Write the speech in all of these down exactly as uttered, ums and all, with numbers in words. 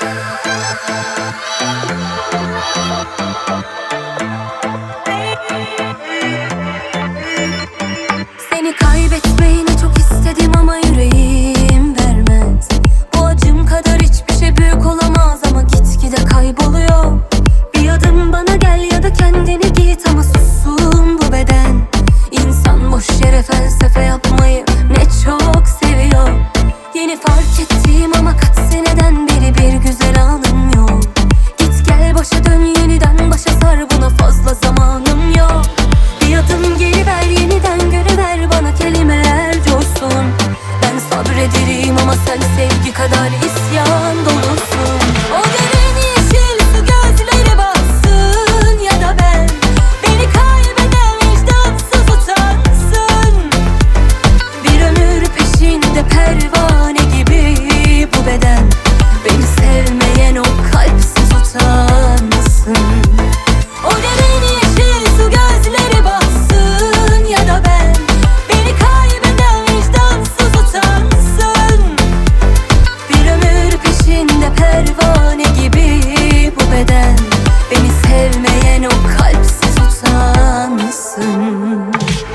Seni kaybetmeyi ne çok istedim ama yüreğim vermez. Bu acım kadar hiçbir şey büyük olamaz ama gitgide kayboluyor. Bir adım bana gel ya da kendini git ama sussun bu beden. İnsan boş yere felsefe yapmayı ne çok seviyor. Yeni fark ettiğim ama kaç seneden beri bir güzel anım yok. Git gel başa dön yeniden başa sar, buna fazla zamanım yok. Bir adım geri ver yeniden görüver bana kelimeler coşsun. Ben sabrederim ama sen sevgi kadar isyan dolusun. O derin yeşil su gözleri baksın ya da ben beni kaybeden vicdansız utansın. Bir ömür peşinde pervane gibi bu beden, beni sevmeyen o kalpsiz utansın. O derin yeşil su gözleri baksın ya da ben beni kaybeden vicdansız utansın. Bir ömür peşinde pervane gibi bu beden, beni sevmeyen o kalpsiz utansın.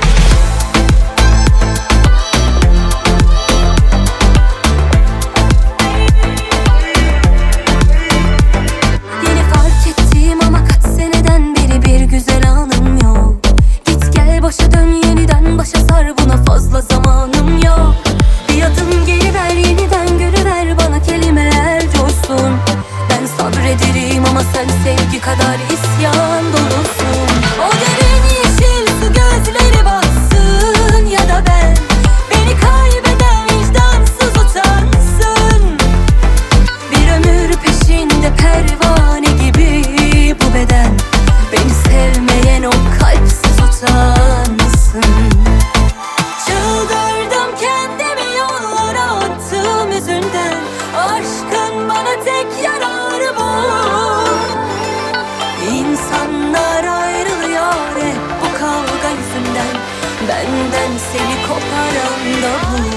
Yeni fark ettiğim ama kaç seneden beri bir güzel anım yok. Git gel başa dön yeniden başa sar, buna fazla zamanım yok. Bir adım geri ver yeniden görüver bana kelimeler coşsun. Ben sabrederim ama sen sevgi kadar isyan dolusun. O derin yeşil su gözleri baksın ya da ben beni kaybeden vicdansız utansın. Bir ömür peşinde pervane gibi bu beden, beni sevmeyen o kalpsiz utansın. Çıldırdım kendimi yollara attığım yüzünden. Aşkın bana tek yararı bu. İnsanlar ayrılıyor hep bu kavga yüzünden. Benden seni koparan da bu.